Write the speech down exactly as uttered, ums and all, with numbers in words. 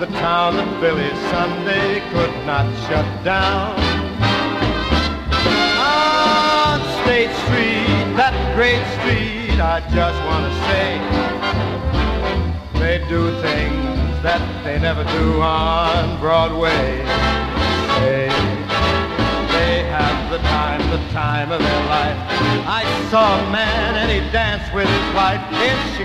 the town that Billy Sunday could not shut down. On State Street, that great street, I just want to say, they do things that they never do on Broadway. They, they have the time, the time of their life. I saw a man and he danced with his wife in Chicago.